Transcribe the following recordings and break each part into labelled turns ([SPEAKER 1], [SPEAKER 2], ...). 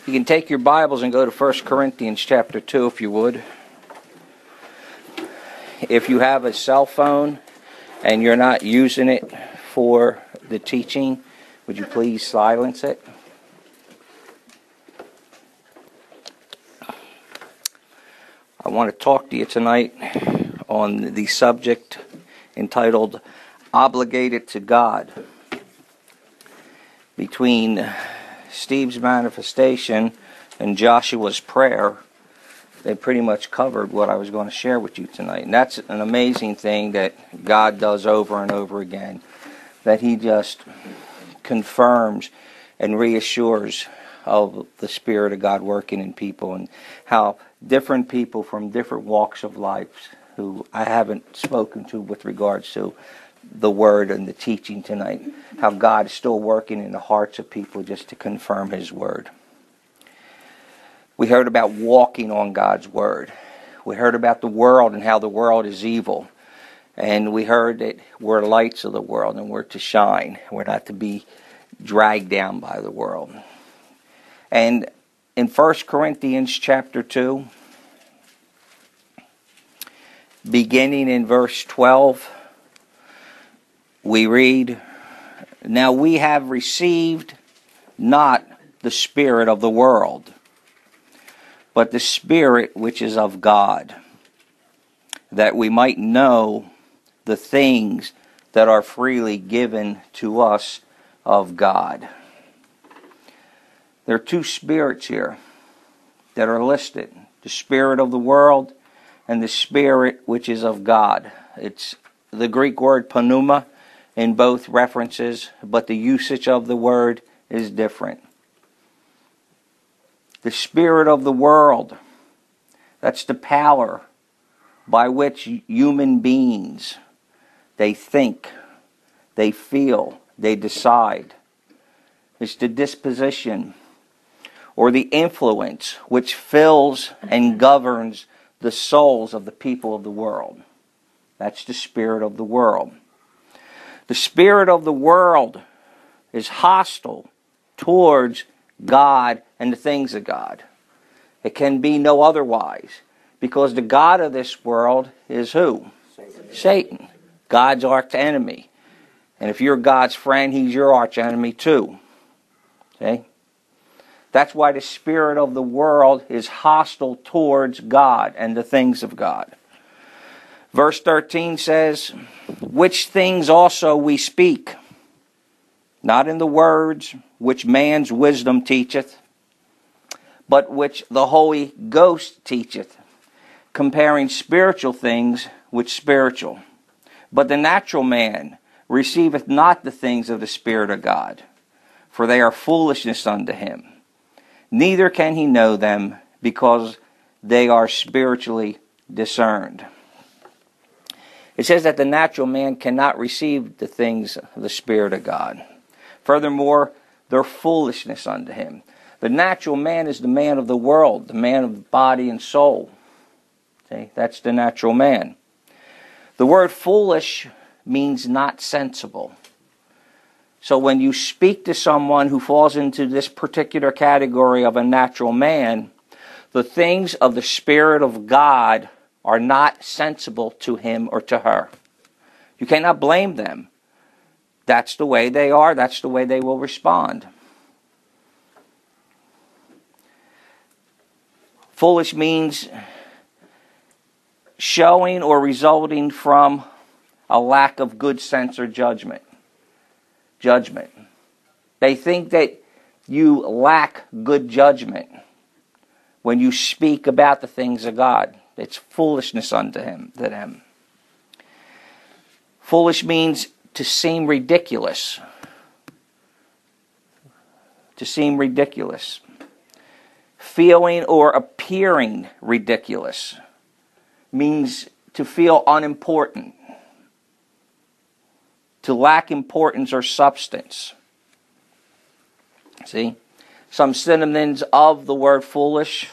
[SPEAKER 1] You can take your Bibles and go to 1 Corinthians chapter 2 if you would. If you have a cell phone and you're not using it for the teaching, would you please silence it? I want to talk to you tonight on the subject entitled Obligated to God. Between Steve's manifestation and Joshua's prayer, they pretty much covered what I was going to share with you tonight. And that's an amazing thing that God does over and over again, that He just confirms and reassures of the Spirit of God working in people, and how different people from different walks of life who I haven't spoken to with regards to the Word and the teaching tonight, how God is still working in the hearts of people just to confirm His Word. We heard about walking on God's Word. We heard about the world and how the world is evil. And we heard that we're lights of the world and we're to shine. We're not to be dragged down by the world. And in 1 Corinthians chapter 2, beginning in verse 12, we read, "Now we have received not the spirit of the world, but the Spirit which is of God, that we might know the things that are freely given to us of God." There are two spirits here that are listed: the spirit of the world and the Spirit which is of God. It's the Greek word pneuma in both references, but the usage of the word is different. The spirit of the world, that's the power by which human beings, they think, they feel, they decide. It's the disposition or the influence which fills and governs the souls of the people of the world. That's the spirit of the world. The spirit of the world is hostile towards God and the things of God. It can be no otherwise, because the God of this world is who? Satan. God's arch enemy. And if you're God's friend, he's your arch enemy too. Okay? That's why the spirit of the world is hostile towards God and the things of God. Verse 13 says, "Which things also we speak, not in the words which man's wisdom teacheth, but which the Holy Ghost teacheth, comparing spiritual things with spiritual. But the natural man receiveth not the things of the Spirit of God, for they are foolishness unto him. Neither can he know them, because they are spiritually discerned." It says that the natural man cannot receive the things of the Spirit of God. Furthermore, they're foolishness unto him. The natural man is the man of the world, the man of body and soul. Okay? That's the natural man. The word foolish means not sensible. So when you speak to someone who falls into this particular category of a natural man, the things of the Spirit of God are not sensible to him or to her. You cannot blame them. That's the way they are. That's the way they will respond. Foolish means showing or resulting from a lack of good sense or judgment. They think that you lack good judgment when you speak about the things of God. It's foolishness unto them. Foolish means to seem ridiculous. To seem ridiculous. Feeling or appearing ridiculous means to feel unimportant. To lack importance or substance. See? Some synonyms of the word foolish: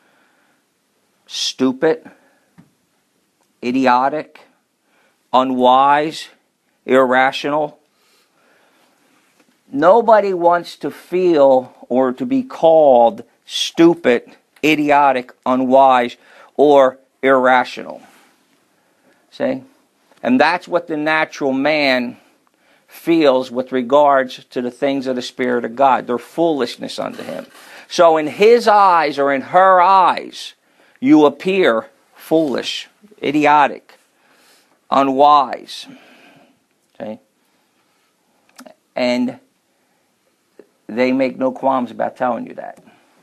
[SPEAKER 1] stupid, idiotic, unwise, irrational. Nobody wants to feel or to be called stupid, idiotic, unwise, or irrational. See? And that's what the natural man feels with regards to the things of the Spirit of God. They're foolishness unto him. So in his eyes or in her eyes, you appear foolish, idiotic, unwise. Okay? And they make no qualms about telling you that.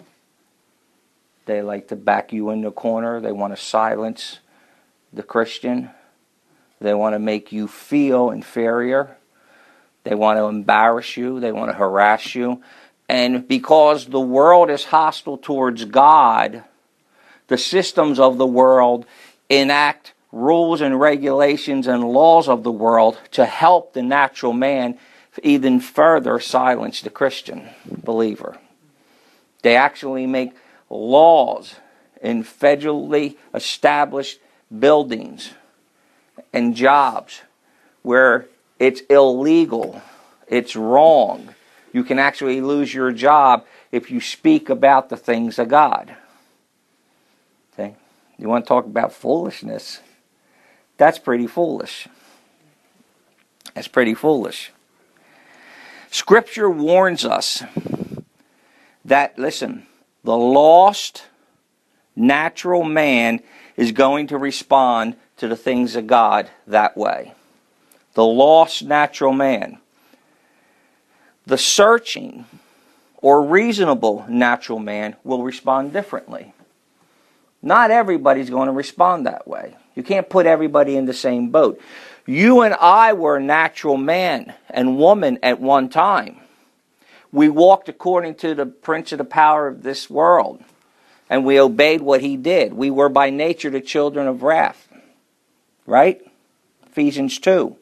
[SPEAKER 1] They like to back you in the corner. They want to silence the Christian. They want to make you feel inferior. They want to embarrass you. They want to harass you. And because the world is hostile towards God, the systems of the world enact rules and regulations and laws of the world to help the natural man even further silence the Christian believer. They actually make laws in federally established buildings and jobs where it's illegal, it's wrong. You can actually lose your job if you speak about the things of God. Okay? You want to talk about foolishness? That's pretty foolish. That's pretty foolish. Scripture warns us that, listen, the lost natural man is going to respond to the things of God that way. The lost natural man. The searching or reasonable natural man will respond differently. Not everybody's going to respond that way. You can't put everybody in the same boat. You and I were natural man and woman at one time. We walked according to the prince of the power of this world, and we obeyed what he did. We were by nature the children of wrath. Right? Ephesians 2.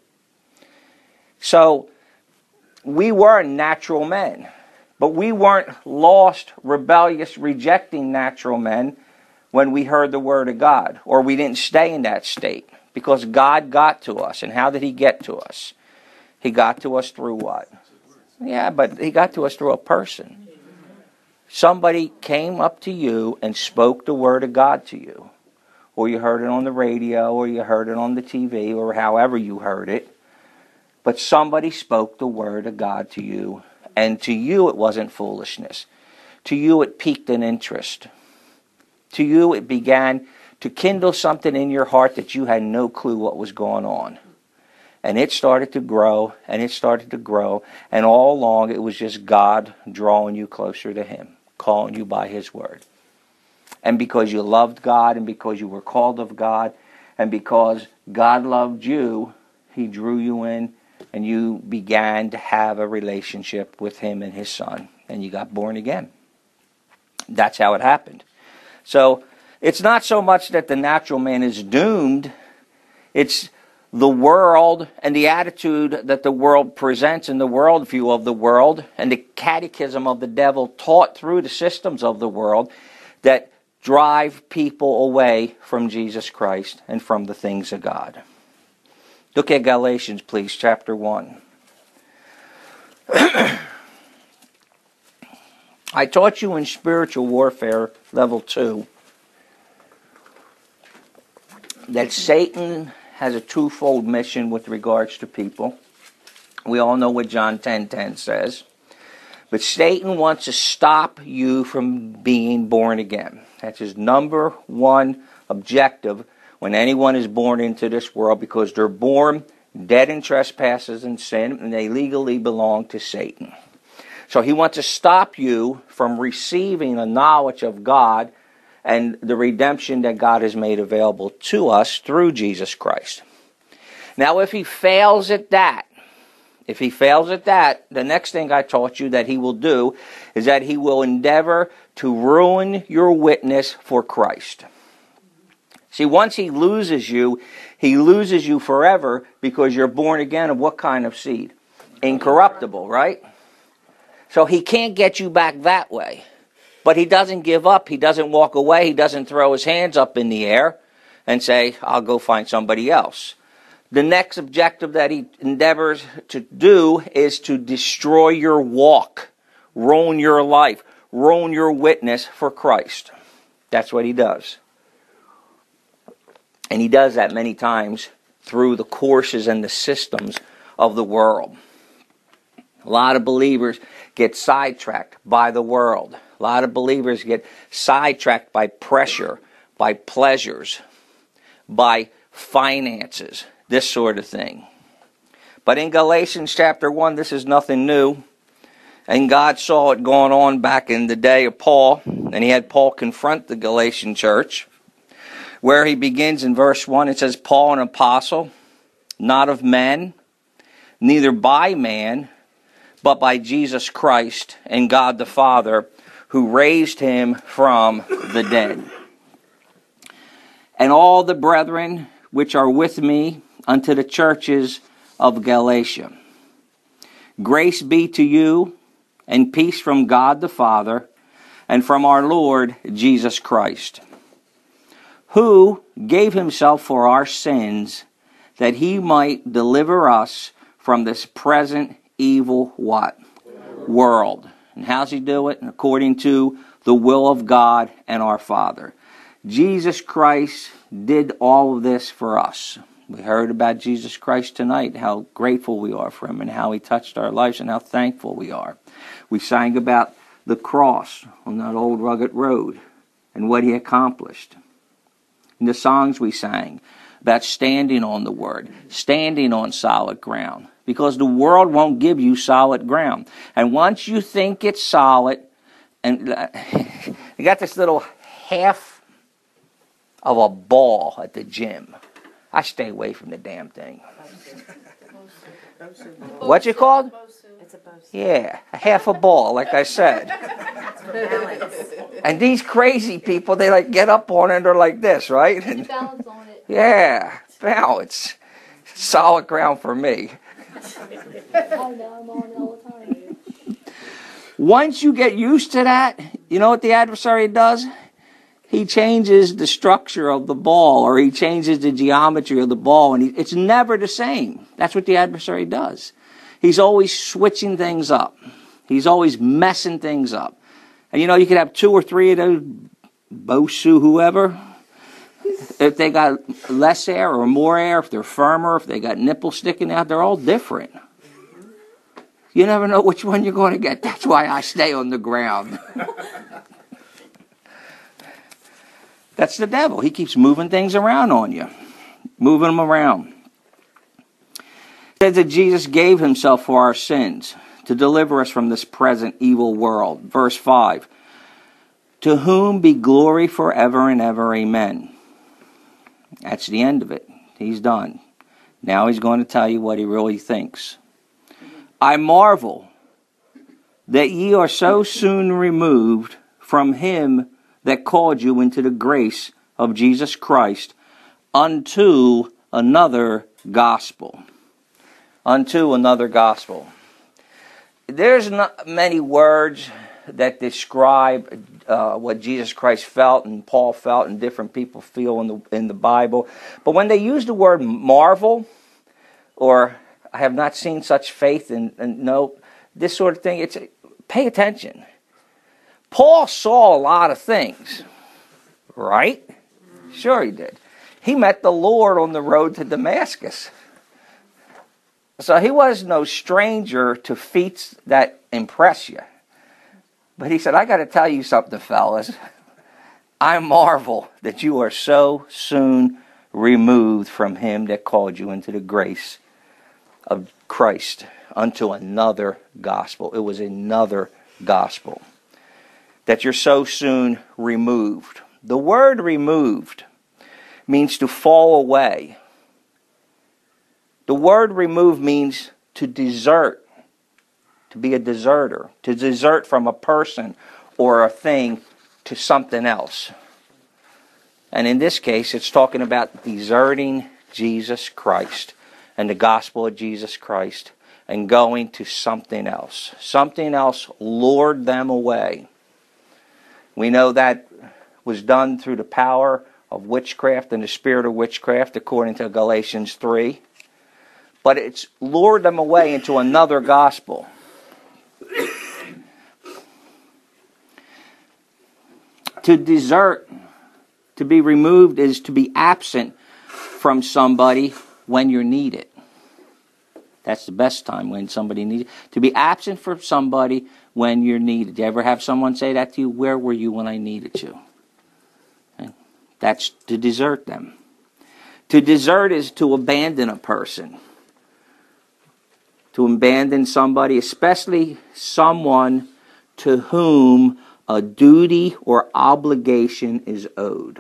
[SPEAKER 1] So, we were natural men, but we weren't lost, rebellious, rejecting natural men when we heard the Word of God, or we didn't stay in that state, because God got to us. And how did he get to us? He got to us through what? Yeah, but he got to us through a person. Somebody came up to you and spoke the Word of God to you, or you heard it on the radio, or you heard it on the TV, or however you heard it. But somebody spoke the Word of God to you, and to you it wasn't foolishness. To you it piqued an interest. To you it began to kindle something in your heart that you had no clue what was going on. And it started to grow, and it started to grow, and all along it was just God drawing you closer to him, calling you by his Word. And because you loved God, and because you were called of God, and because God loved you, he drew you in, and you began to have a relationship with him and his Son, and you got born again. That's how it happened. So, it's not so much that the natural man is doomed, it's the world and the attitude that the world presents and the worldview of the world and the catechism of the devil taught through the systems of the world that drive people away from Jesus Christ and from the things of God. Look at Galatians, please, chapter 1. I taught you in spiritual warfare, level 2, that Satan has a twofold mission with regards to people. We all know what John 10:10 says. But Satan wants to stop you from being born again. That's his number one objective when anyone is born into this world, because they're born dead in trespasses and sin, and they legally belong to Satan. So he wants to stop you from receiving the knowledge of God and the redemption that God has made available to us through Jesus Christ. Now, if he fails at that, the next thing I taught you that he will do is that he will endeavor to ruin your witness for Christ. See, once he loses you forever, because you're born again of what kind of seed? Incorruptible, right? So he can't get you back that way. But he doesn't give up. He doesn't walk away. He doesn't throw his hands up in the air and say, I'll go find somebody else. The next objective that he endeavors to do is to destroy your walk, ruin your life, ruin your witness for Christ. That's what he does. And he does that many times through the courses and the systems of the world. A lot of believers get sidetracked by the world. A lot of believers get sidetracked by pressure, by pleasures, by finances, this sort of thing. But in Galatians chapter 1, this is nothing new. And God saw it going on back in the day of Paul. And he had Paul confront the Galatian church, where he begins in verse 1. It says, Paul, an apostle, not of men, neither by man, but by Jesus Christ and God the Father, who raised him from the dead. And all the brethren which are with me unto the churches of Galatia. Grace be to you, and peace from God the Father, and from our Lord Jesus Christ, who gave himself for our sins, that he might deliver us from this present evil what? World. And how's he do it? According to the will of God and our Father. Jesus Christ did all of this for us. We heard about Jesus Christ tonight, how grateful we are for him and how he touched our lives and how thankful we are. We sang about the cross on that old rugged road and what he accomplished. In the songs we sang about standing on the Word, standing on solid ground, because the world won't give you solid ground. And once you think it's solid, and you got this little half of a ball at the gym. I stay away from the damn thing. What's it called?
[SPEAKER 2] It's a Bose.
[SPEAKER 1] Yeah, a half a ball, like I said. And these crazy people, they like get up on it and they're like this, right? And,
[SPEAKER 2] Balance on it.
[SPEAKER 1] yeah, balance. Solid ground for me.
[SPEAKER 2] I know, I'm on it all the time.
[SPEAKER 1] Once you get used to that, you know what the adversary does? He changes the structure of the ball, or he changes the geometry of the ball, and it's never the same. That's what the adversary does. He's always switching things up. He's always messing things up. And you know, you could have 2 or 3 of those Bosu, whoever. If they got less air or more air, if they're firmer, if they got nipples sticking out, they're all different. You never know which one you're going to get. That's why I stay on the ground. That's the devil. He keeps moving things around on you. Moving them around. It says that Jesus gave himself for our sins to deliver us from this present evil world. Verse 5. To whom be glory forever and ever. Amen. That's the end of it. He's done. Now he's going to tell you what he really thinks. I marvel that ye are so soon removed from him that called you into the grace of Jesus Christ unto another gospel. Unto another gospel. There's not many words that describe what Jesus Christ felt and Paul felt and different people feel in the Bible. But when they use the word marvel, or I have not seen such faith and no, this sort of thing, it's pay attention. Paul saw a lot of things, right? Sure he did. He met the Lord on the road to Damascus. So he was no stranger to feats that impress you. But he said, I got to tell you something, fellas. I marvel that you are so soon removed from him that called you into the grace of Christ unto another gospel. It was another gospel. That you're so soon removed. The word removed means to fall away. The word remove means to desert. To be a deserter. To desert from a person or a thing to something else. And in this case, it's talking about deserting Jesus Christ and the gospel of Jesus Christ and going to something else. Something else lured them away. We know that was done through the power of witchcraft and the spirit of witchcraft, according to Galatians 3. But it's lured them away into another gospel. To desert, to be removed, is to be absent from somebody when you're needed. That's the best time, when somebody needs it. To be absent from somebody when you're needed. You ever have someone say that to you? Where were you when I needed you? Okay. That's to desert them. To desert is to abandon a person. To abandon somebody, especially someone to whom a duty or obligation is owed.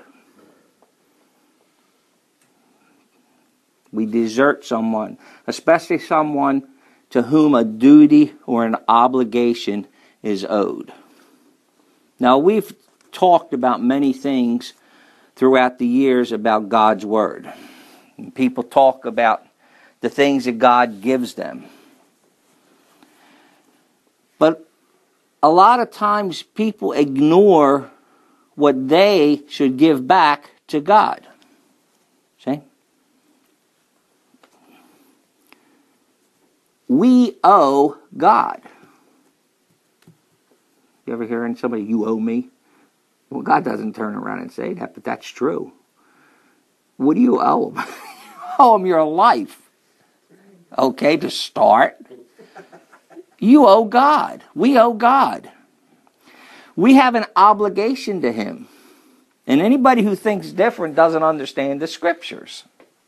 [SPEAKER 1] We desert someone, especially someone to whom a duty or an obligation is owed. Now, we've talked about many things throughout the years about God's Word. People talk about the things that God gives them. But a lot of times people ignore what they should give back to God. See? We owe God. You ever hear somebody, you owe me? Well, God doesn't turn around and say that, but that's true. What do you owe him? You owe him your life. Okay, to start. You owe God. We owe God. We have an obligation to him. And anybody who thinks different doesn't understand the Scriptures.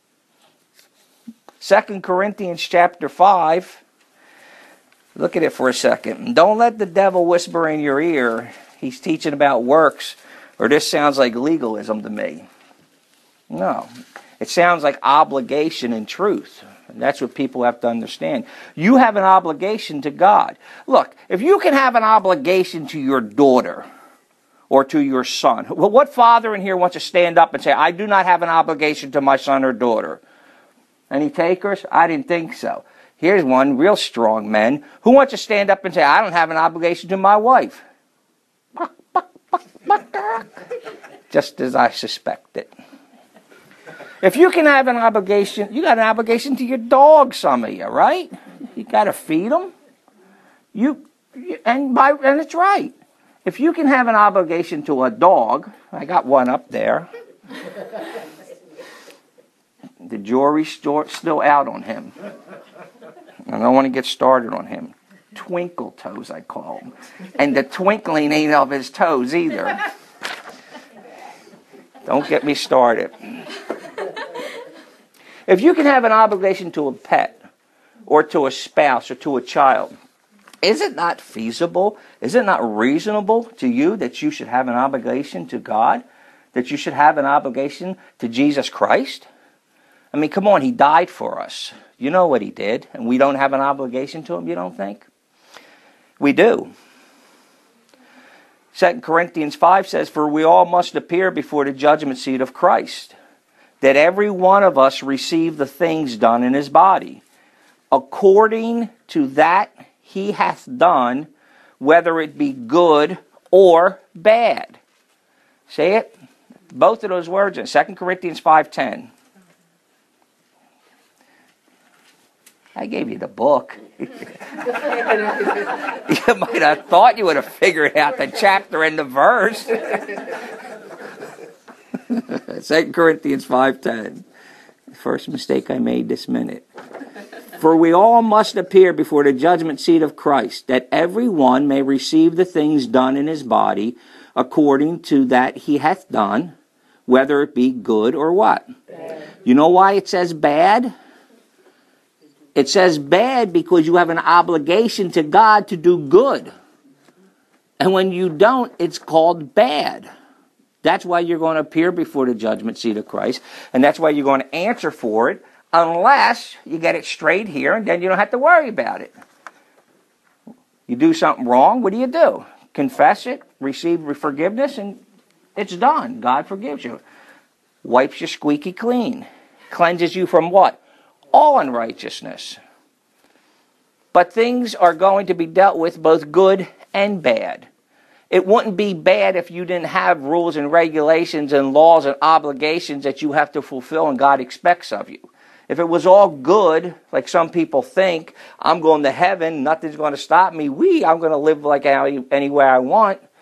[SPEAKER 1] 2 Corinthians chapter 5. Look at it for a second. Don't let the devil whisper in your ear, he's teaching about works, or this sounds like legalism to me. No. It sounds like obligation and truth. And that's what people have to understand. You have an obligation to God. Look, if you can have an obligation to your daughter or to your son, well, what father in here wants to stand up and say, I do not have an obligation to my son or daughter? Any takers? I didn't think so. Here's one, real strong men. Who wants to stand up and say, I don't have an obligation to my wife? Just as I suspected. If you can have an obligation, you got an obligation to your dog, some of you, right? You got to feed them. And it's right. If you can have an obligation to a dog, I got one up there. The jury's still out on him. I don't want to get started on him. Twinkle toes, I call him. And the twinkling ain't of his toes either. Don't get me started. If you can have an obligation to a pet, or to a spouse, or to a child, is it not feasible? Is it not reasonable to you that you should have an obligation to God? That you should have an obligation to Jesus Christ? I mean, come on, he died for us. You know what he did, and we don't have an obligation to him, you don't think? We do. 2 Corinthians 5 says, for we all must appear before the judgment seat of Christ, that every one of us receive the things done in his body, according to that he hath done, whether it be good or bad. Say it? Both of those words in 2 Corinthians 5:10. I gave you the book. You might have thought you would have figured out the chapter and the verse. 2 Corinthians 5:10. First mistake I made this minute. For we all must appear before the judgment seat of Christ, that every one may receive the things done in his body according to that he hath done, whether it be good or what? Bad. You know why it says bad? It says bad because you have an obligation to God to do good. And when you don't, it's called bad. That's why you're going to appear before the judgment seat of Christ. And that's why you're going to answer for it, unless you get it straight here, and then you don't have to worry about it. You do something wrong, what do? Confess it, receive forgiveness, and it's done. God forgives you. Wipes you squeaky clean. Cleanses you from what? All unrighteousness. But things are going to be dealt with both good and bad. It wouldn't be bad if you didn't have rules and regulations and laws and obligations that you have to fulfill and God expects of you. If it was all good, like some people think, I'm going to heaven, nothing's going to stop me, I'm going to live like anywhere I want.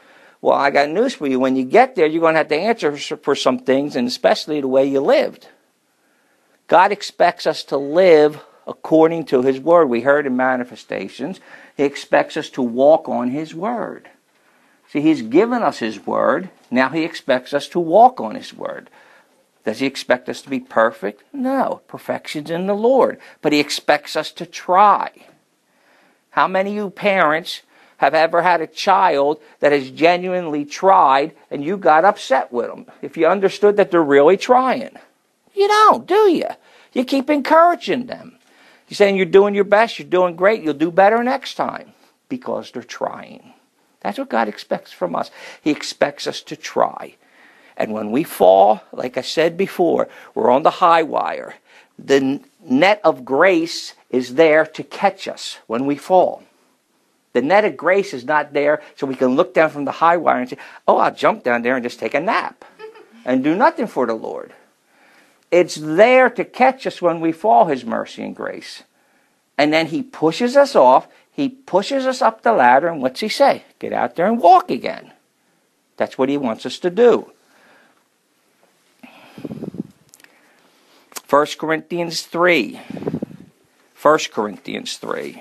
[SPEAKER 1] Well, I got news for you. When you get there, you're going to have to answer for some things, and especially the way you lived. God expects us to live according to His Word. We heard in Manifestations, He expects us to walk on His Word. See, He's given us His Word. Now He expects us to walk on His Word. Does He expect us to be perfect? No. Perfection's in the Lord. But He expects us to try. How many of you parents have ever had a child that has genuinely tried and you got upset with them? If you understood that they're really trying. You don't, do you? You keep encouraging them. You're saying you're doing your best, you're doing great, you'll do better next time. Because they're trying. That's what God expects from us. He expects us to try. And when we fall, like I said before, we're on the high wire. The net of grace is there to catch us when we fall. The net of grace is not there so we can look down from the high wire and say, oh, I'll jump down there and just take a nap and do nothing for the Lord. It's there to catch us when we fall, His mercy and grace. And then He pushes us off. He pushes us up the ladder. And what's He say? Get out there and walk again. That's what He wants us to do. 1 Corinthians 3. 1 Corinthians 3.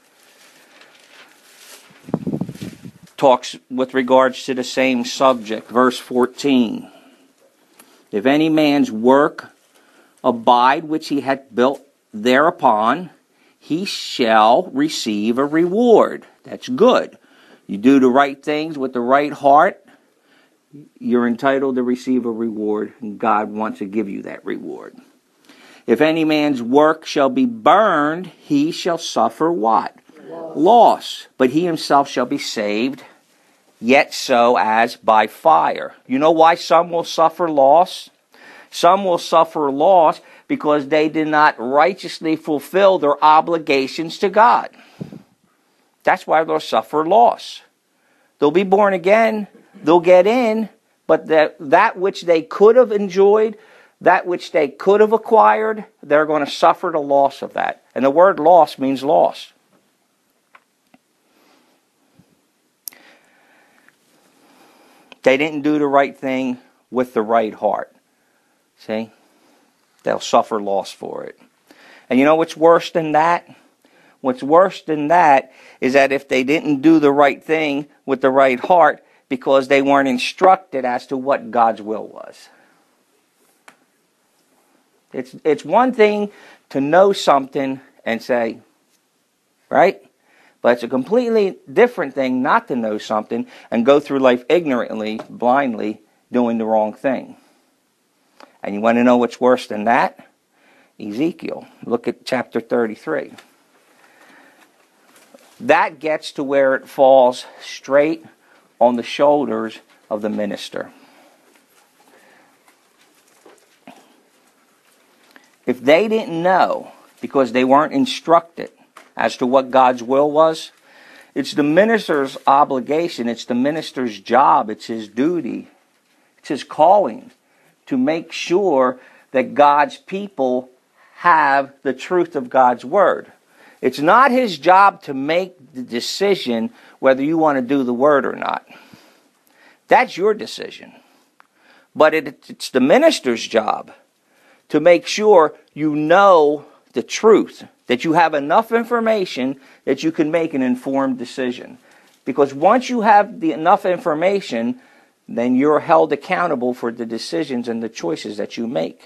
[SPEAKER 1] Talks with regards to the same subject. Verse 14. If any man's work abide which he hath built thereupon, he shall receive a reward. That's good. You do the right things with the right heart, you're entitled to receive a reward, and God wants to give you that reward. If any man's work shall be burned, he shall suffer what? Loss. But he himself shall be saved, yet so as by fire. You know why some will suffer loss? Some will suffer loss because they did not righteously fulfill their obligations to God. That's why they'll suffer loss. They'll be born again, they'll get in, but that which they could have enjoyed, that which they could have acquired, they're going to suffer the loss of that. And the word loss means loss. They didn't do the right thing with the right heart. See? They'll suffer loss for it. And you know what's worse than that? What's worse than that is that if they didn't do the right thing with the right heart because they weren't instructed as to what God's will was. It's one thing to know something and say, right? But it's a completely different thing not to know something and go through life ignorantly, blindly, doing the wrong thing. And you want to know what's worse than that? Ezekiel. Look at chapter 33. That gets to where it falls straight on the shoulders of the minister. If they didn't know, because they weren't instructed as to what God's will was, it's the minister's obligation, it's the minister's job, it's his duty, it's his calling to make sure that God's people have the truth of God's word. It's not his job to make the decision whether you want to do the word or not. That's your decision. But it's the minister's job to make sure you know the truth, that you have enough information that you can make an informed decision. Because once you have enough information, then you're held accountable for the decisions and the choices that you make.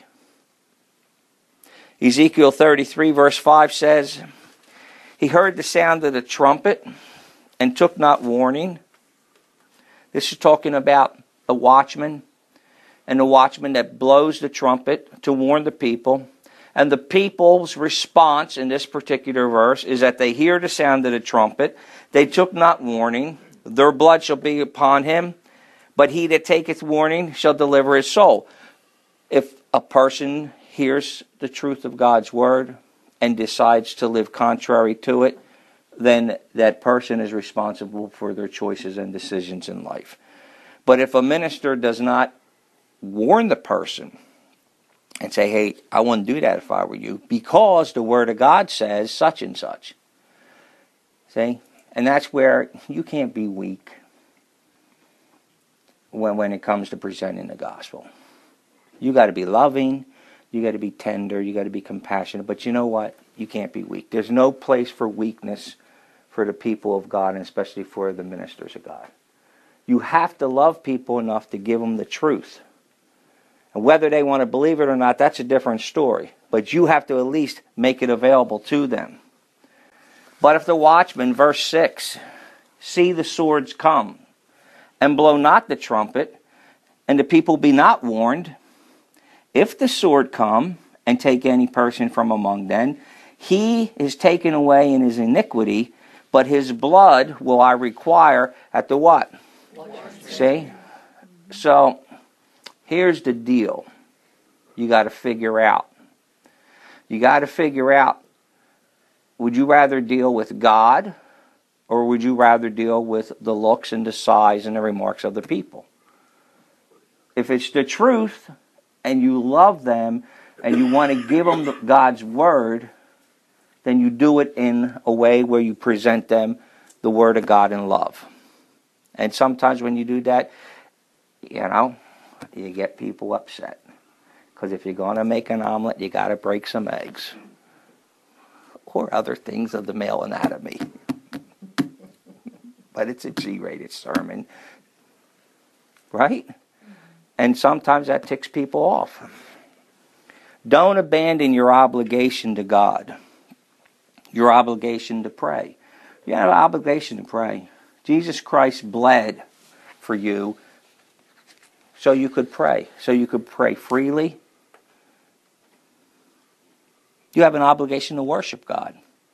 [SPEAKER 1] Ezekiel 33 verse 5 says, he heard the sound of the trumpet and took not warning. This is talking about the watchman, and the watchman that blows the trumpet to warn the people. And the people's response in this particular verse is that they hear the sound of the trumpet. They took not warning. Their blood shall be upon him. But he that taketh warning shall deliver his soul. If a person hears the truth of God's word and decides to live contrary to it, then that person is responsible for their choices and decisions in life. But if a minister does not warn the person and say, hey, I wouldn't do that if I were you, because the word of God says such and such. See? And that's where you can't be weak. when it comes to presenting the gospel. You got to be loving, you got to be tender, you got to be compassionate. But you know what? You can't be weak. There's no place for weakness for the people of God, and especially for the ministers of God. You have to love people enough to give them the truth. And whether they want to believe it or not, that's a different story. But you have to at least make it available to them. But if the watchman, verse 6, see the swords come, and blow not the trumpet, and the people be not warned, if the sword come, and take any person from among them, he is taken away in his iniquity, but his blood will I require at the what? See? So, here's the deal. You got to figure out. You got to figure out, would you rather deal with God, or would you rather deal with the looks and the size and the remarks of the people? If it's the truth, and you love them, and you want to give them God's word, then you do it in a way where you present them the word of God in love. And sometimes when you do that, you get people upset. Because if you're going to make an omelet, you got to break some eggs. Or other things of the male anatomy. But it's a G-rated sermon. Right? And sometimes that ticks people off. Don't abandon your obligation to God. Your obligation to pray. You have an obligation to pray. Jesus Christ bled for you so you could pray. So you could pray freely. You have an obligation to worship God.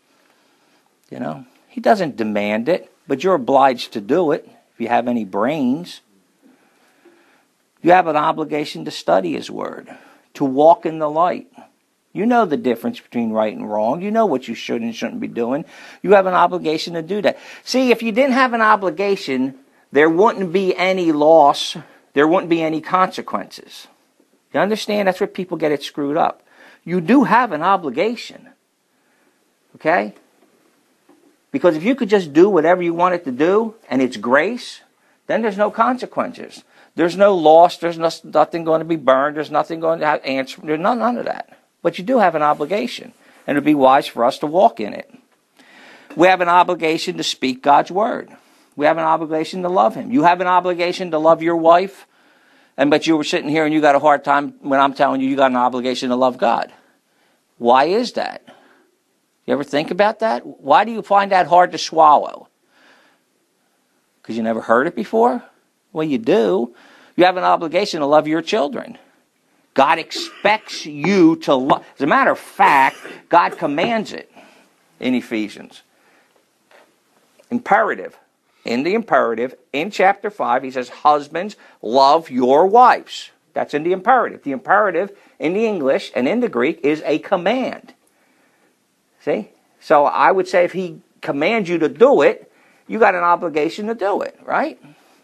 [SPEAKER 1] He doesn't demand it, but you're obliged to do it if you have any brains. You have an obligation to study His Word, to walk in the light. You know the difference between right and wrong. You know what you should and shouldn't be doing. You have an obligation to do that. See, if you didn't have an obligation, there wouldn't be any loss. There wouldn't be any consequences. You understand? That's where people get it screwed up. You do have an obligation. Okay? Because if you could just do whatever you wanted to do, and it's grace, then there's no consequences. There's no loss. There's nothing going to be burned. There's nothing going to have answer. There's none of that. But you do have an obligation. And it would be wise for us to walk in it. We have an obligation to speak God's word. We have an obligation to love Him. You have an obligation to love your wife. But you were sitting here and you got a hard time when I'm telling you got an obligation to love God. Why is that? You ever think about that? Why do you find that hard to swallow? Because you never heard it before? Well, you do. You have an obligation to love your children. God expects you to love. As a matter of fact, God commands it in Ephesians. Imperative. In the imperative, in chapter 5, he says, husbands, love your wives. That's in the imperative. The imperative in the English and in the Greek is a command. See? So I would say if he commands you to do it, you got an obligation to do it, right?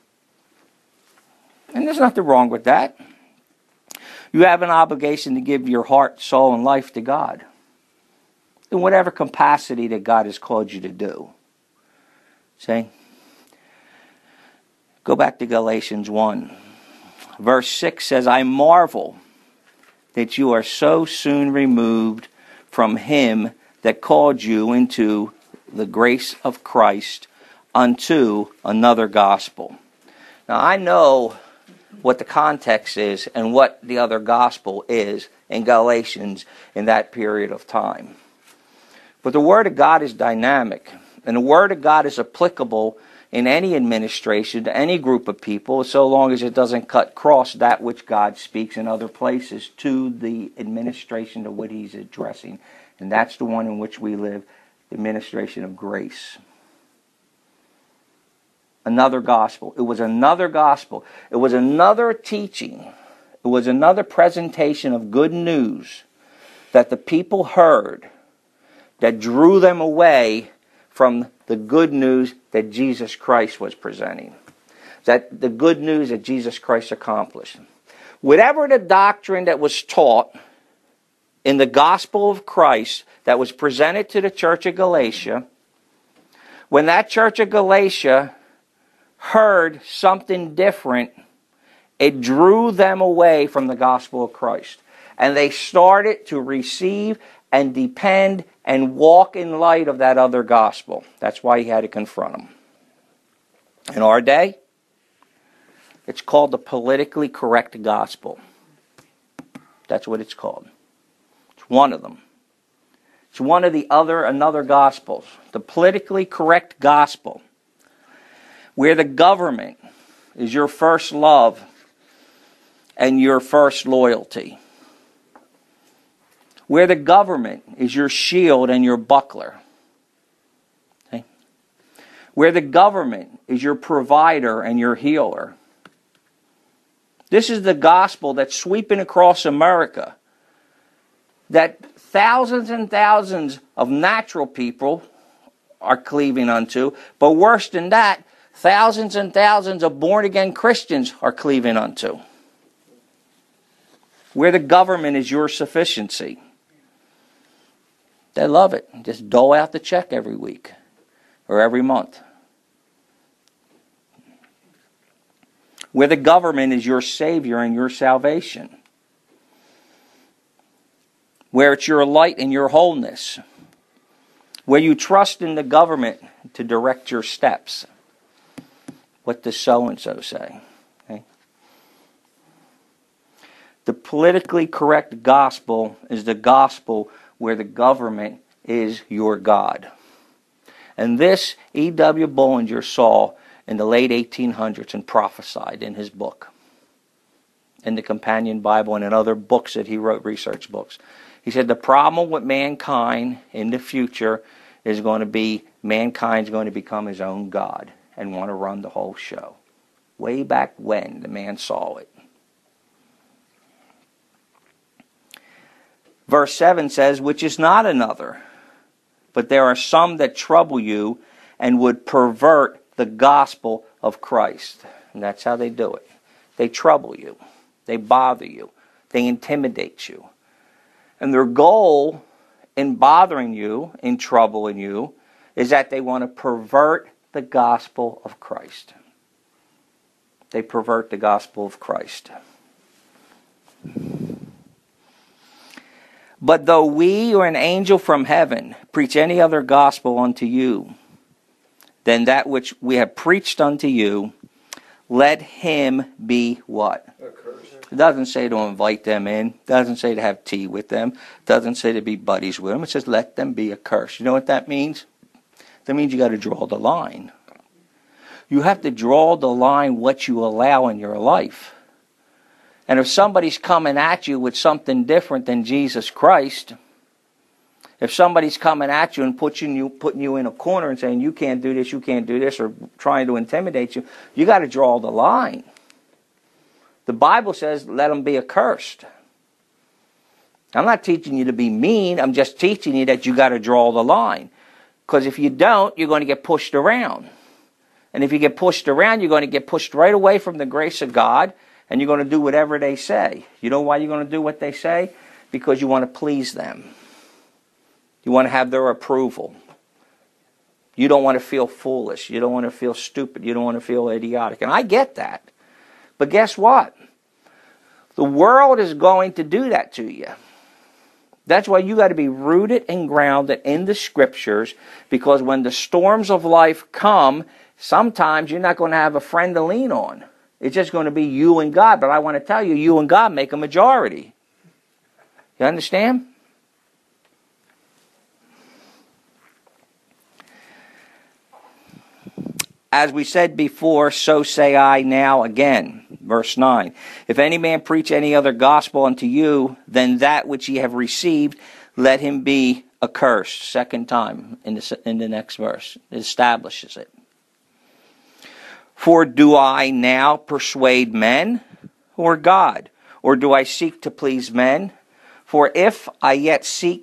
[SPEAKER 1] And there's nothing wrong with that. You have an obligation to give your heart, soul, and life to God. In whatever capacity that God has called you to do. See? Go back to Galatians 1. Verse 6 says, I marvel that you are so soon removed from Him that called you into the grace of Christ unto another gospel. Now I know what the context is and what the other gospel is in Galatians in that period of time. But the Word of God is dynamic, and the Word of God is applicable in any administration to any group of people, so long as it doesn't cut cross that which God speaks in other places to the administration of what He's addressing. And that's the one in which we live, the administration of grace. Another gospel. It was another gospel. It was another teaching. It was another presentation of good news that the people heard that drew them away from the good news that Jesus Christ was presenting. That the good news that Jesus Christ accomplished. Whatever the doctrine that was taught in the gospel of Christ that was presented to the church of Galatia, when that church of Galatia heard something different It drew them away from the gospel of Christ. And they started to receive and depend and walk in light of that other gospel. That's why he had to confront them. In our day, it's called the politically correct gospel. That's what it's called. It's one of them. It's one of the another gospels. The politically correct gospel. Where the government is your first love and your first loyalty. Where the government is your shield and your buckler. Okay? Where the government is your provider and your healer. This is the gospel that's sweeping across America. That thousands and thousands of natural people are cleaving unto. But worse than that, thousands and thousands of born-again Christians are cleaving unto. Where the government is your sufficiency. They love it. Just dole out the check every week or every month. Where the government is your Savior and your salvation. Where it's your light and your wholeness. Where you trust in the government to direct your steps. What does so-and-so say? Okay? The politically correct gospel is the gospel where the government is your God. And this E.W. Bullinger saw in the late 1800s and prophesied in his book, in the Companion Bible and in other books that he wrote, research books. He said the problem with mankind in the future is going to be mankind's going to become his own God and want to run the whole show. Way back when the man saw it. Verse 7 says, which is not another, but there are some that trouble you and would pervert the gospel of Christ. And that's how they do it. They trouble you. They bother you. They intimidate you. And their goal in bothering you, in troubling you, is that they want to pervert the gospel of Christ. They pervert the gospel of Christ. But though we or an angel from heaven preach any other gospel unto you than that which we have preached unto you, let him be what? Accursed. It doesn't say to invite them in. It doesn't say to have tea with them. It doesn't say to be buddies with them. It says let them be accursed. You know what that means? That means you got to draw the line. You have to draw the line what you allow in your life. And if somebody's coming at you with something different than Jesus Christ, if somebody's coming at you and putting you in a corner and saying you can't do this, or trying to intimidate you, you got to draw the line. The Bible says let them be accursed. I'm not teaching you to be mean. I'm just teaching you that you got to draw the line. Because if you don't, you're going to get pushed around. And if you get pushed around, you're going to get pushed right away from the grace of God, and you're going to do whatever they say. You know why you're going to do what they say? Because you want to please them. You want to have their approval. You don't want to feel foolish. You don't want to feel stupid. You don't want to feel idiotic. And I get that. But guess what? The world is going to do that to you. That's why you got to be rooted and grounded in the Scriptures, because when the storms of life come, sometimes you're not going to have a friend to lean on. It's just going to be you and God. But I want to tell you, you and God make a majority. You understand? As we said before, so say I now again. Verse 9. If any man preach any other gospel unto you than that which ye have received, let him be accursed. Second time in the next verse. It establishes it. For do I now persuade men or God? Or do I seek to please men? For if I yet seek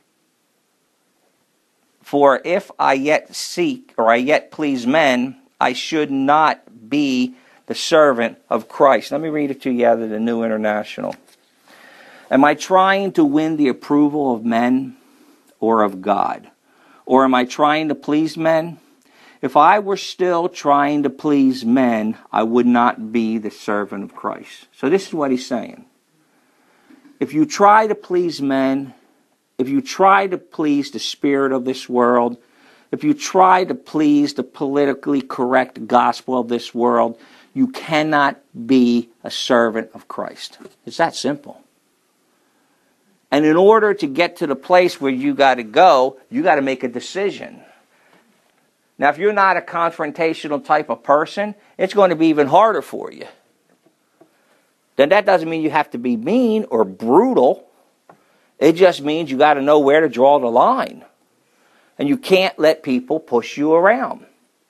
[SPEAKER 1] or I yet please men, I should not be the servant of Christ. Let me read it to you out of the New International. Am I trying to win the approval of men or of God? Or am I trying to please men? If I were still trying to please men, I would not be the servant of Christ. So this is what he's saying. If you try to please men, if you try to please the spirit of this world, if you try to please the politically correct gospel of this world, you cannot be a servant of Christ. It's that simple. And in order to get to the place where you got to go, you got to make a decision. Now, if you're not a confrontational type of person, it's going to be even harder for you. Then that doesn't mean you have to be mean or brutal. It just means you got to know where to draw the line. And you can't let people push you around.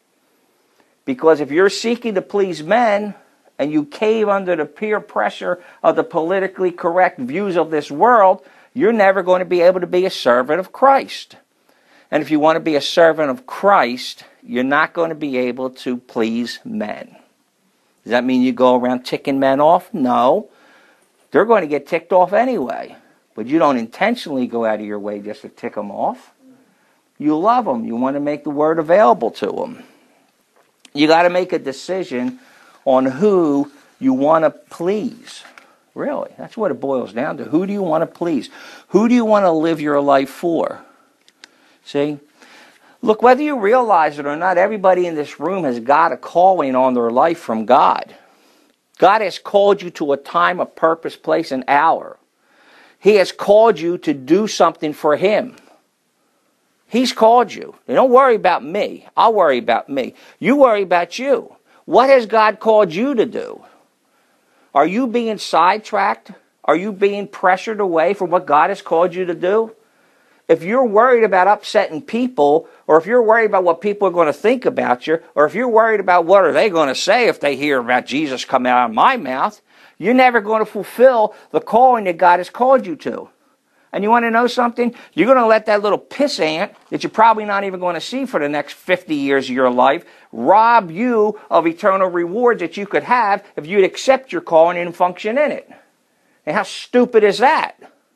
[SPEAKER 1] Because if you're seeking to please men and you cave under the peer pressure of the politically correct views of this world, you're never going to be able to be a servant of Christ. And if you want to be a servant of Christ, you're not going to be able to please men. Does that mean you go around ticking men off? No. They're going to get ticked off anyway. But you don't intentionally go out of your way just to tick them off. You love them. You want to make the word available to them. You got to make a decision on who you want to please. Really, that's what it boils down to. Who do you want to please? Who do you want to live your life for? See? Look, whether you realize it or not, everybody in this room has got a calling on their life from God. God has called you to a time, a purpose, place, and hour. He has called you to do something for Him. He's called you. Now, don't worry about me. I'll worry about me. You worry about you. What has God called you to do? Are you being sidetracked? Are you being pressured away from what God has called you to do? If you're worried about upsetting people, or if you're worried about what people are going to think about you, or if you're worried about what are they going to say if they hear about Jesus coming out of my mouth, you're never going to fulfill the calling that God has called you to. And you want to know something? You're going to let that little pissant that you're probably not even going to see for the next 50 years of your life rob you of eternal rewards that you could have if you'd accept your calling and function in it. And how stupid is that?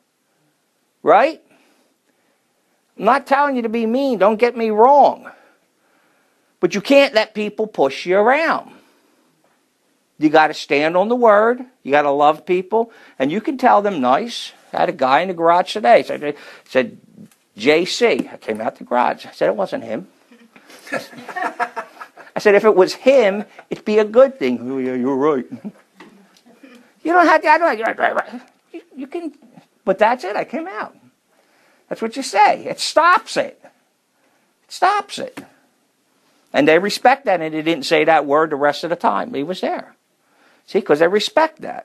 [SPEAKER 1] Right? I'm not telling you to be mean. Don't get me wrong. But you can't let people push you around. You got to stand on the word. You got to love people. And you can tell them nice. I had a guy in the garage today. Said JC. I came out the garage. I said, it wasn't him. I said, if it was him, it'd be a good thing. Oh, yeah, you're right. You don't have to. You can. But that's it. I came out. That's what you say. It stops it. It stops it. And they respect that, and he didn't say that word the rest of the time. He was there. See, because they respect that.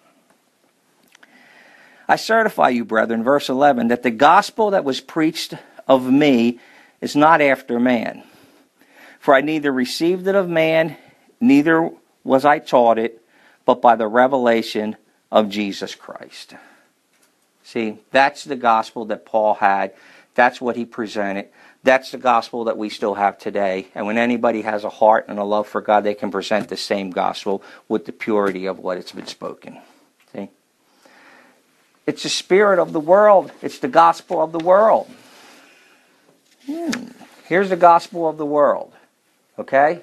[SPEAKER 1] I certify you, brethren, verse 11, that the gospel that was preached of me is not after man. For I neither received it of man, neither was I taught it, but by the revelation of Jesus Christ. See, that's the gospel that Paul had. That's what he presented. That's the gospel that we still have today. And when anybody has a heart and a love for God, they can present the same gospel with the purity of what it's been spoken. See? It's the spirit of the world. It's the gospel of the world. Here's the gospel of the world. Okay?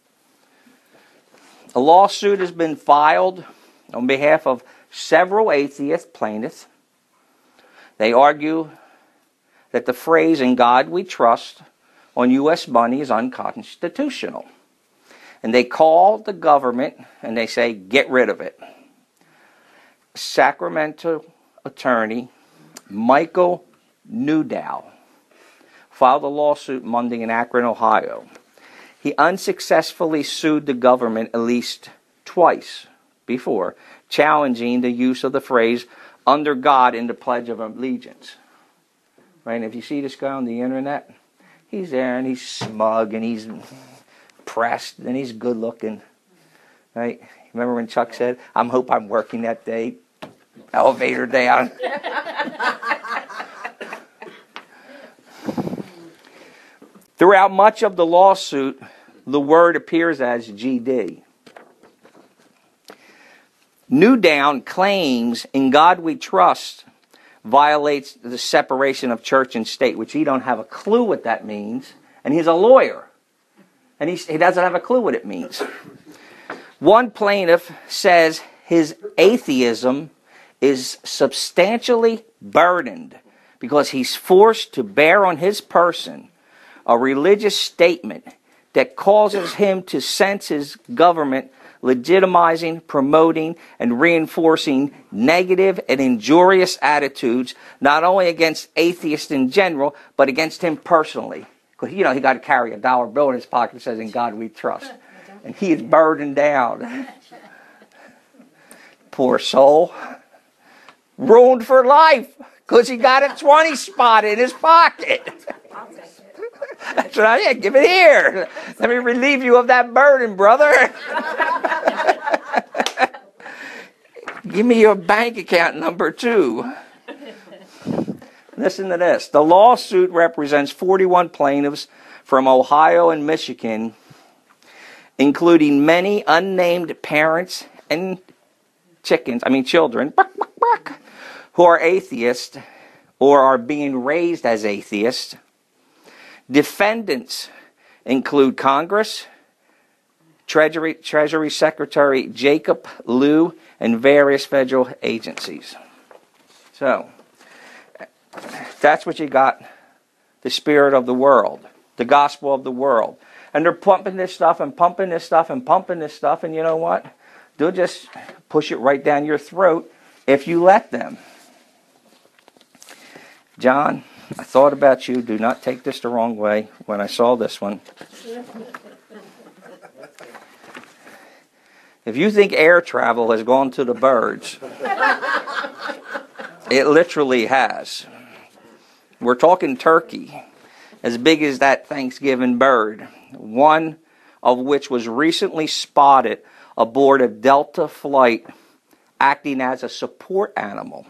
[SPEAKER 1] A lawsuit has been filed on behalf of several atheist plaintiffs. They argue that the phrase, "in God we trust," on U.S. money is unconstitutional. And they call the government and they say, get rid of it. Sacramento attorney Michael Newdow filed a lawsuit Monday in Akron, Ohio. He unsuccessfully sued the government at least twice before, challenging the use of the phrase "under God" in the Pledge of Allegiance. Right? And if you see this guy on the internet, he's there and he's smug and he's pressed and he's good looking. Right? Remember when Chuck said, "I hope I'm working that day." Elevator down. Throughout much of the lawsuit, the word appears as GD. Newdown claims "in God we trust" violates the separation of church and state, which he don't have a clue what that means, and he's a lawyer. And he doesn't have a clue what it means. One plaintiff says his atheism is substantially burdened because he's forced to bear on his person a religious statement that causes him to sense his government legitimizing, promoting, and reinforcing negative and injurious attitudes, not only against atheists in general, but against him personally. Because, he got to carry a dollar bill in his pocket that says, "In God we trust." And he is burdened down. Poor soul. Ruined for life because he got a 20 spot in his pocket. That's right. Yeah, give it here. Let me relieve you of that burden, brother. Give me your bank account number, too. Listen to this. The lawsuit represents 41 plaintiffs from Ohio and Michigan, including many unnamed parents and children, who are atheists or are being raised as atheists. Defendants include Congress, Treasury Secretary Jacob Lew, and various federal agencies. So, that's what you got. The spirit of the world. The gospel of the world. And they're pumping this stuff and pumping this stuff and pumping this stuff. And you know what? They'll just push it right down your throat if you let them. John, I thought about you. Do not take this the wrong way when I saw this one. If you think air travel has gone to the birds, it literally has. We're talking turkey, as big as that Thanksgiving bird, one of which was recently spotted aboard a Delta flight acting as a support animal.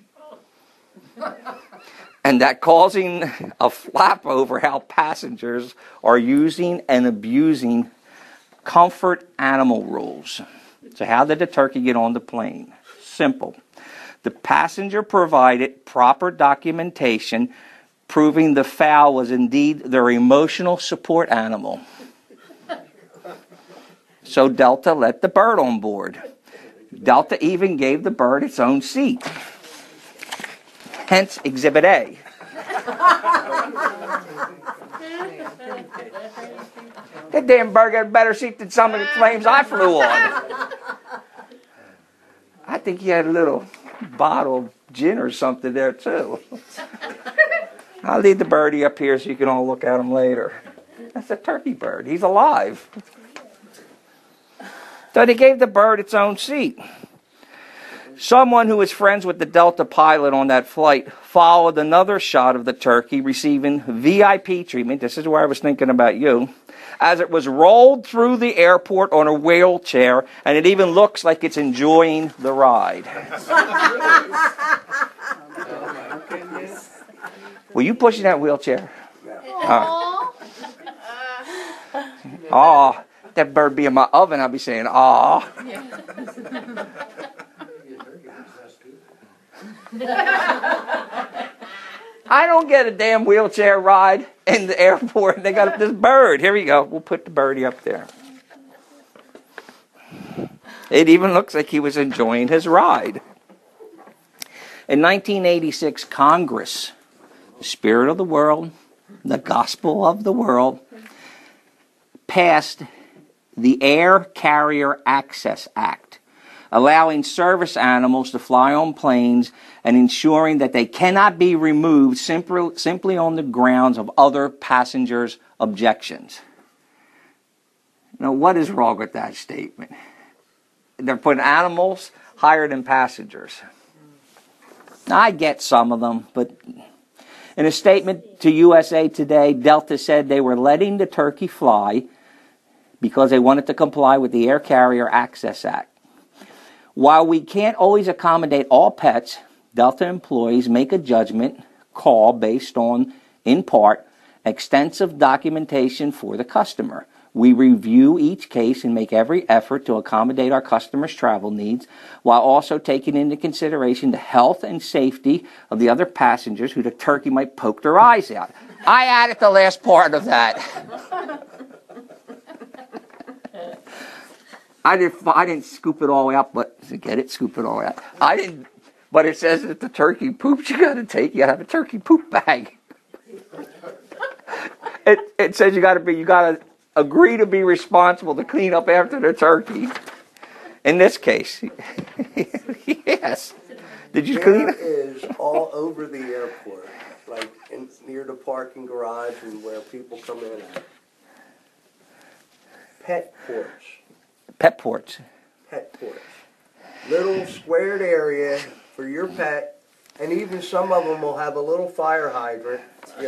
[SPEAKER 1] And that causing a flap over how passengers are using and abusing comfort animal rules. So how did the turkey get on the plane? Simple. The passenger provided proper documentation proving the fowl was indeed their emotional support animal. So Delta let the bird on board. Delta even gave the bird its own seat. Hence Exhibit A. That damn bird got a better seat than some of the planes I flew on. I think he had a little bottle of gin or something there too. I'll leave the birdie up here so you can all look at him later. That's a turkey bird. He's alive. So they gave the bird its own seat. Someone who was friends with the Delta pilot on that flight followed another shot of the turkey receiving VIP treatment. This is where I was thinking about you. As it was rolled through the airport on a wheelchair, and it even looks like it's enjoying the ride. Were you pushing that wheelchair? Aw. That bird be in my oven, I'll be saying, aw. I don't get a damn wheelchair ride in the airport. They got this bird. Here we go. We'll put the birdie up there. It even looks like he was enjoying his ride. In 1986, Congress, the spirit of the world, the gospel of the world, passed the Air Carrier Access Act, allowing service animals to fly on planes and ensuring that they cannot be removed simply on the grounds of other passengers' objections. Now, what is wrong with that statement? They're putting animals higher than passengers. Now, I get some of them, but in a statement to USA Today, Delta said they were letting the turkey fly because they wanted to comply with the Air Carrier Access Act. While we can't always accommodate all pets, Delta employees make a judgment call based on, in part, extensive documentation for the customer. We review each case and make every effort to accommodate our customers' travel needs while also taking into consideration the health and safety of the other passengers who the turkey might poke their eyes out. I added the last part of that. I didn't scoop it all out, but get it, scoop it all out. I didn't, but it says that the turkey poops you got to have a turkey poop bag. It says you got to agree to be responsible to clean up after the turkey. In this case, yes. Did you clean it?
[SPEAKER 3] There is all over the airport, like near the parking garage and where people come in at. Pet porch.
[SPEAKER 1] Pet porch.
[SPEAKER 3] Pet porch. Little squared area for your pet, and even some of them will have a little fire hydrant,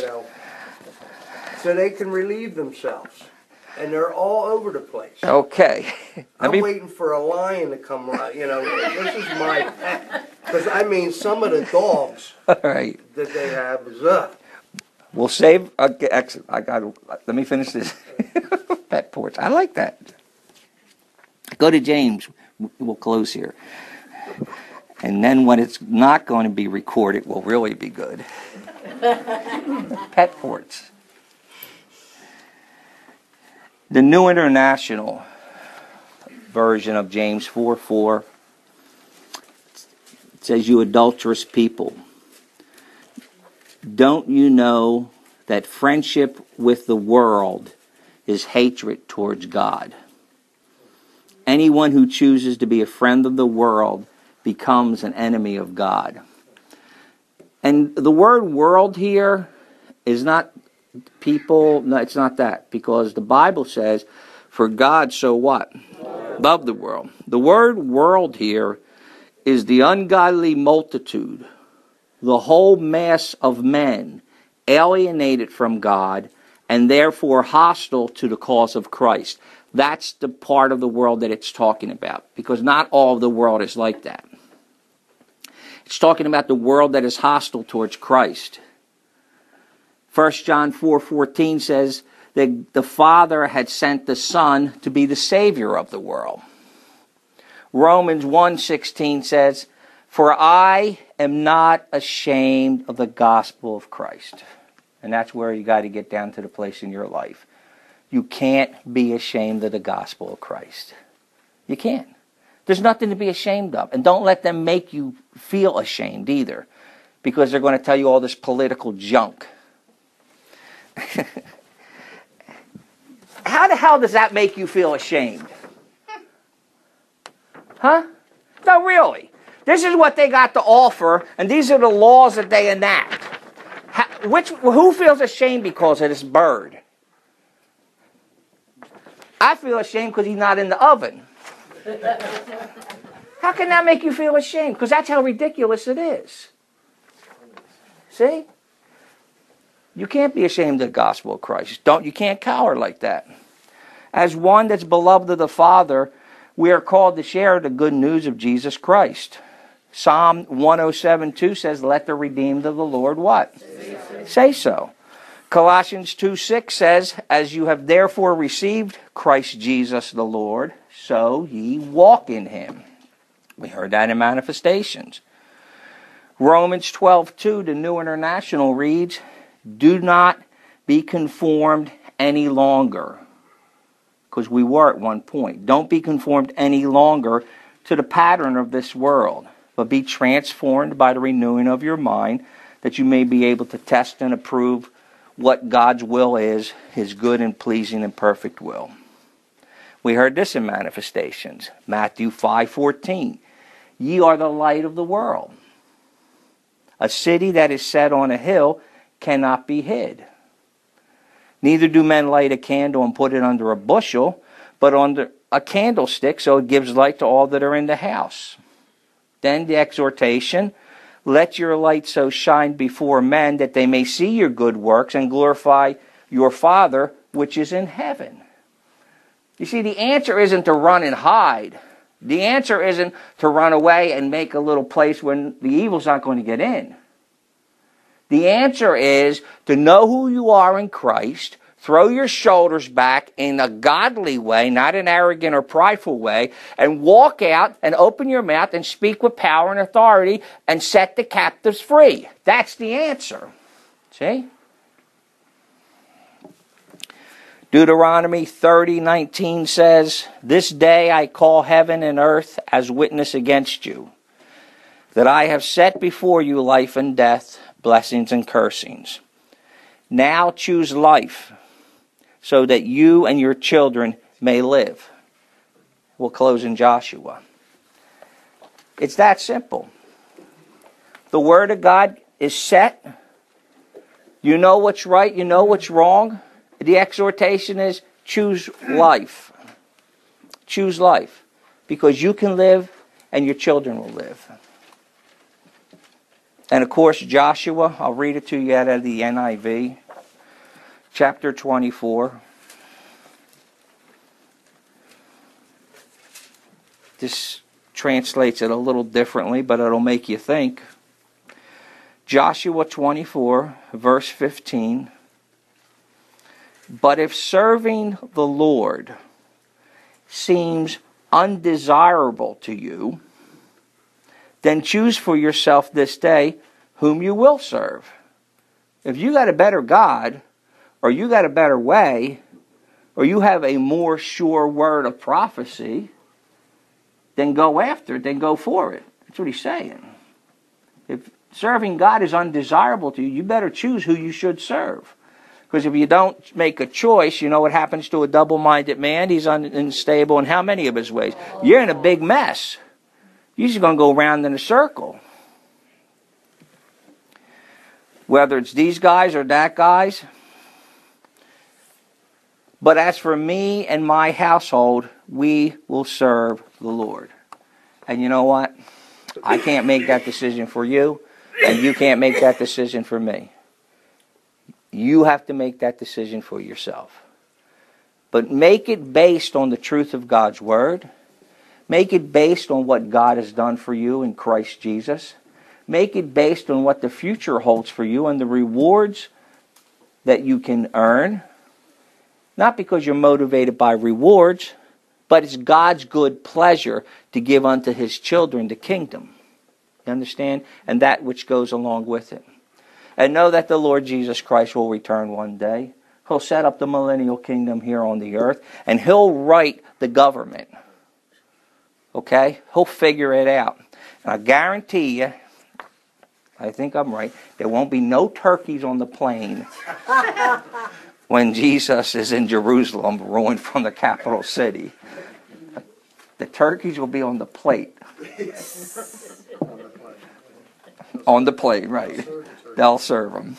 [SPEAKER 3] so they can relieve themselves. And they're all over the place.
[SPEAKER 1] Okay.
[SPEAKER 3] I'm waiting for a lion to come around. This is my pet. Because, some of the dogs
[SPEAKER 1] All right.
[SPEAKER 3] that they have is
[SPEAKER 1] We'll save. Okay, excellent. Let me finish this. Pet porch. I like that. Go to James. We'll close here. And then when it's not going to be recorded, will really be good. Pet porch. The New International Version of James 4:4 says, "You adulterous people, don't you know that friendship with the world is hatred towards God? Anyone who chooses to be a friend of the world becomes an enemy of God." And the word world here is not people, no, it's not that, because the Bible says, for God so what? Loved the world. The word world here is the ungodly multitude, the whole mass of men alienated from God and therefore hostile to the cause of Christ. That's the part of the world that it's talking about, because not all of the world is like that. It's talking about the world that is hostile towards Christ. 1 John 4:14 says that the Father had sent the Son to be the Savior of the world. Romans 1:16 says, "For I am not ashamed of the gospel of Christ." And that's where you got to get down to the place in your life. You can't be ashamed of the gospel of Christ. You can't. There's nothing to be ashamed of. And don't let them make you feel ashamed either, because they're going to tell you all this political junk. How the hell does that make you feel ashamed? Huh? No, really. This is what they got to offer, and these are the laws that they enact. Who feels ashamed because of this bird? I feel ashamed because he's not in the oven. How can that make you feel ashamed? Because that's how ridiculous it is. See? You can't be ashamed of the gospel of Christ. You can't cower like that. As one that's beloved of the Father, we are called to share the good news of Jesus Christ. Psalm 107:2 says, "Let the redeemed of the Lord" what? Say so. Colossians 2:6 says, "As you have therefore received Christ Jesus the Lord, so ye walk in him." We heard that in Manifestations. Romans 12:2, the New International reads, "Do not be conformed any longer." Because we were at one point. Don't be conformed any longer to the pattern of this world, but be transformed by the renewing of your mind, that you may be able to test and approve what God's will is, his good and pleasing and perfect will. We heard this in Manifestations. Matthew 5:14. "Ye are the light of the world. A city that is set on a hill cannot be hid. Neither do men light a candle and put it under a bushel, but under a candlestick, so it gives light to all that are in the house." Then the exhortation, "Let your light so shine before men that they may see your good works and glorify your Father which is in heaven." You see, the answer isn't to run and hide. The answer isn't to run away and make a little place where the evil's not going to get in. The answer is to know who you are in Christ, throw your shoulders back in a godly way, not an arrogant or prideful way, and walk out and open your mouth and speak with power and authority and set the captives free. That's the answer. See? Deuteronomy 30:19 says, "This day I call heaven and earth as witness against you, that I have set before you life and death, blessings and cursings. Now choose life, so that you and your children may live." We'll close in Joshua. It's that simple. The Word of God is set. You know what's right, you know what's wrong. The exhortation is choose life. Choose life. Because you can live and your children will live. And of course, Joshua, I'll read it to you out of the NIV. Chapter 24. This translates it a little differently, but it'll make you think. Joshua 24, verse 15. "But if serving the Lord seems undesirable to you, then choose for yourself this day whom you will serve." If you got a better God, or you got a better way, or you have a more sure word of prophecy, then go after it, then go for it. That's what he's saying. If serving God is undesirable to you, you better choose who you should serve. Because if you don't make a choice, you know what happens to a double-minded man? He's unstable in how many of his ways? You're in a big mess. You're just going to go round in a circle. Whether it's these guys or that guys. But as for me and my household, we will serve the Lord. And you know what? I can't make that decision for you, and you can't make that decision for me. You have to make that decision for yourself. But make it based on the truth of God's Word. Make it based on what God has done for you in Christ Jesus. Make it based on what the future holds for you and the rewards that you can earn. Not because you're motivated by rewards, but it's God's good pleasure to give unto His children the kingdom. You understand? And that which goes along with it. And know that the Lord Jesus Christ will return one day. He'll set up the millennial kingdom here on the earth, and He'll right the government. Okay? He'll figure it out. And I guarantee you, I think I'm right, there won't be no turkeys on the plane when Jesus is in Jerusalem, ruling from the capital city. The turkeys will be on the plate. On the plate, right. They'll serve them.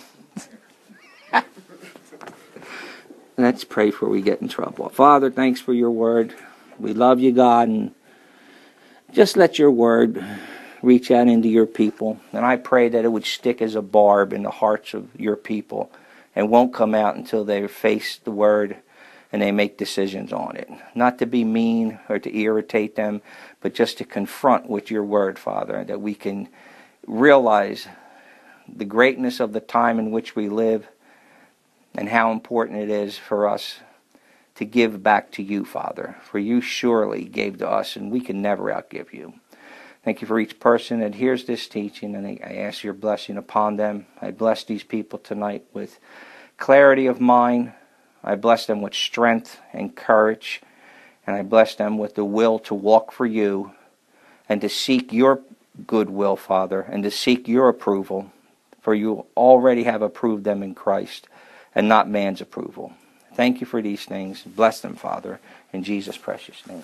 [SPEAKER 1] Let's pray before we get in trouble. Father, thanks for your word. We love you, God, and just let your word reach out into your people. And I pray that it would stick as a barb in the hearts of your people and won't come out until they face the word and they make decisions on it. Not to be mean or to irritate them, but just to confront with your word, Father, that we can realize the greatness of the time in which we live and how important it is for us to give back to you, Father. For you surely gave to us, and we can never outgive you. Thank you for each person that hears this teaching, and I ask your blessing upon them. I bless these people tonight with clarity of mind. I bless them with strength and courage, and I bless them with the will to walk for you and to seek your goodwill, Father, and to seek your approval, for you already have approved them in Christ and not man's approval. Thank you for these things. Bless them, Father, in Jesus' precious name.